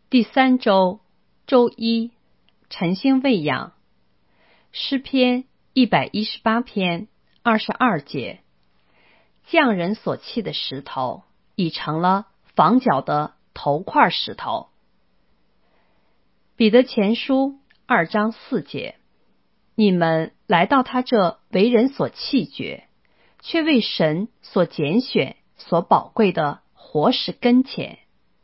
第3周周一，晨星喂养。诗篇118篇22节，匠人所砌的石头已成了房角的头块石头。彼得前书2章4节，你们来到他这为人所弃绝，却为神所拣选所宝贵的活石跟前。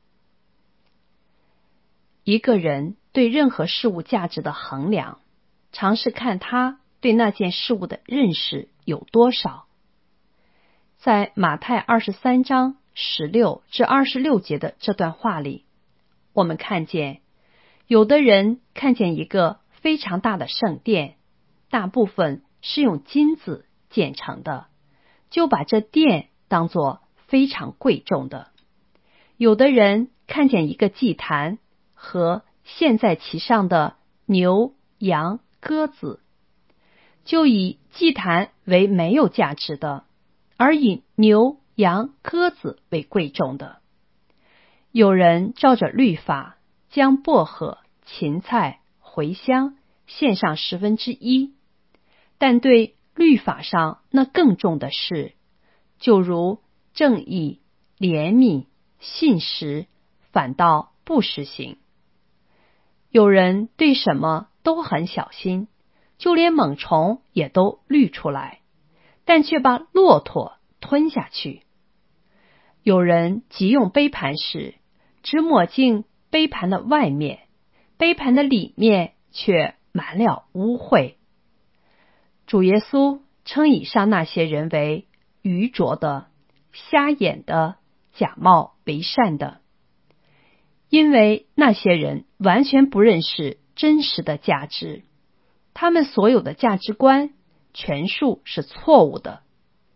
一个人对任何事物价值的衡量，常是看他对那件事物的认识有多少。在马太23章16至26节的这段话里，我们看见有的人看见一个非常大的圣殿，大部分是用金子建成的，就把这殿当作非常贵重的。有的人看见一个祭坛和献在其上的牛、羊、鸽子，就以祭坛为没有价值的，而以牛、羊、鸽子为贵重的。有人照着律法，将薄荷、芹菜、茴香献上1/10，但对律法上那更重的事，就如正义、怜悯、信实，反倒不实行。有人对什么都很小心，就连猛虫也都滤出来，但却把骆驼吞下去。有人急用杯盘时，只抹净杯盘的外面，杯盘的里面却满了污秽。主耶稣称以上那些人为愚拙的、瞎眼的、假冒为善的，因为那些人完全不认识真实的价值，他们所有的价值观全数是错误的。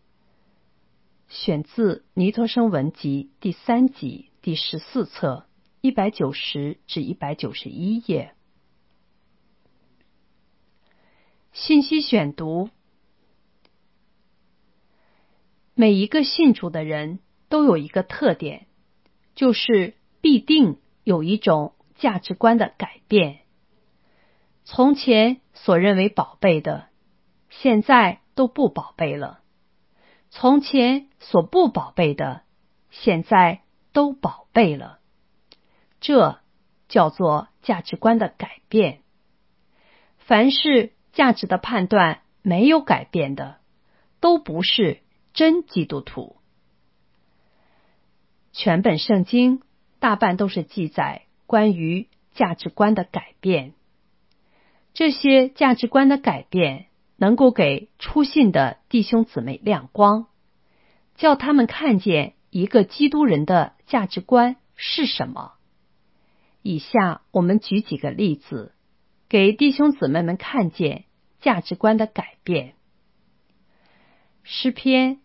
选自尼托生文集第3集第14册190至191页。信息选读：每一个信主的人都有一个特点，就是必定有一种价值观的改变。从前所认为宝贝的，现在都不宝贝了；从前所不宝贝的，现在都宝贝了。这叫做价值观的改变。凡是价值的判断没有改变的，都不是真基督徒。全本圣经大半都是记载关于价值观的改变。这些价值观的改变能够给初信的弟兄姊妹亮光，叫他们看见一个基督人的价值观是什么。以下我们举几个例子，给弟兄姊妹们看见价值观的改变。诗篇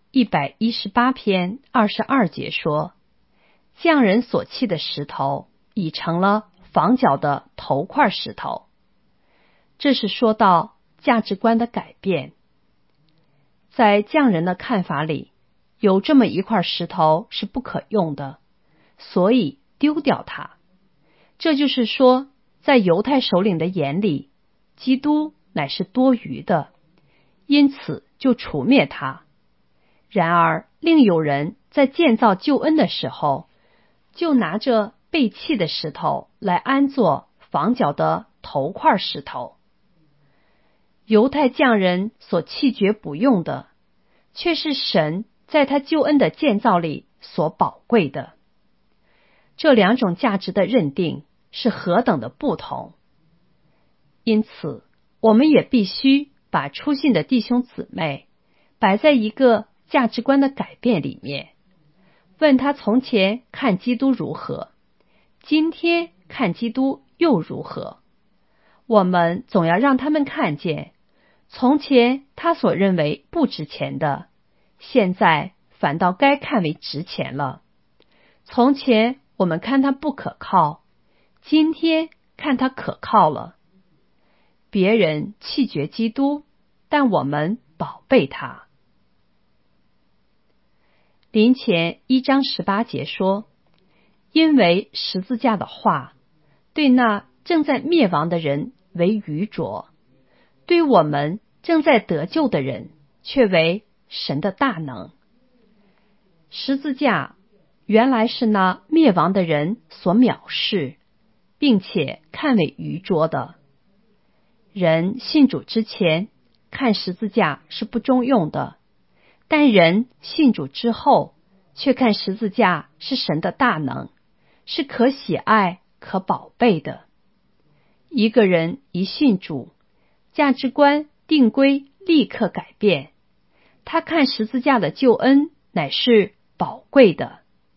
118篇22节说，匠人所砌的石头已成了房角的头块石头。这是说到价值观的改变。在匠人的看法里，有这么一块石头是不可用的，所以丢掉它。这就是说，在犹太首领的眼里，基督乃是多余的，因此就除灭他。然而另有人在建造救恩的时候，就拿着被弃的石头来安作房角的头块石头。犹太匠人所弃绝不用的，却是神在他救恩的建造里所宝贵的。这两种价值的认定是何等的不同。因此我们也必须把初信的弟兄姊妹摆在一个价值观的改变里面，问他从前看基督如何，今天看基督又如何。我们总要让他们看见，从前他所认为不值钱的，现在反倒该看为值钱了。从前我们看他不可靠，今天看他可靠了。别人弃绝基督，但我们宝贝他。林前1章18节说，因为十字架的话对那正在灭亡的人为愚拙，对我们正在得救的人却为神的大能。十字架原来是那灭亡的人所藐视，并且看为愚拙的。人信主之前看十字架是不中用的，但人信主之后却看十字架是神的大能，是可喜爱可宝贝的。一个人一信主，价值观定规立刻改变，他看十字架的救恩乃是宝贵的。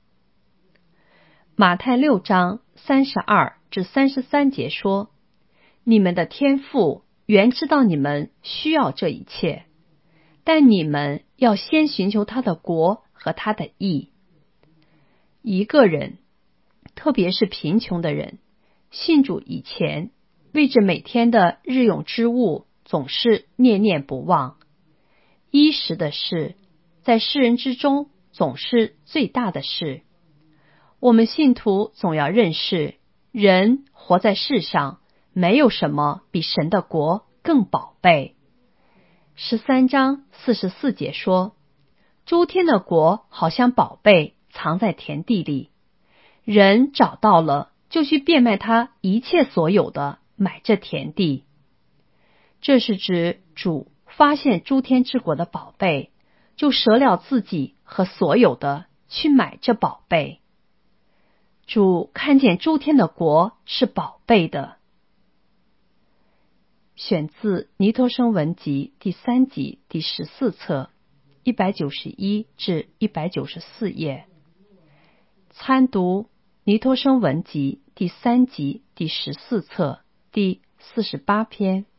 马太6章32至33节说，你们的天父原知道你们需要这一切，但你们要先寻求他的国和他的义。一个人，特别是贫穷的人，信主以前，为着每天的日用之物总是念念不忘。衣食的事，在世人之中总是最大的事。我们信徒总要认识，人活在世上，没有什么比神的国更宝贝。13章44节说，诸天的国好像宝贝藏在田地里，人找到了就去变卖他一切所有的，买这田地。这是指主发现诸天之国的宝贝，就舍了自己和所有的去买这宝贝。主看见诸天的国是宝贝的。选自尼托生文集第3集第14册191至194页。参读尼托生文集第3集第14册第48篇。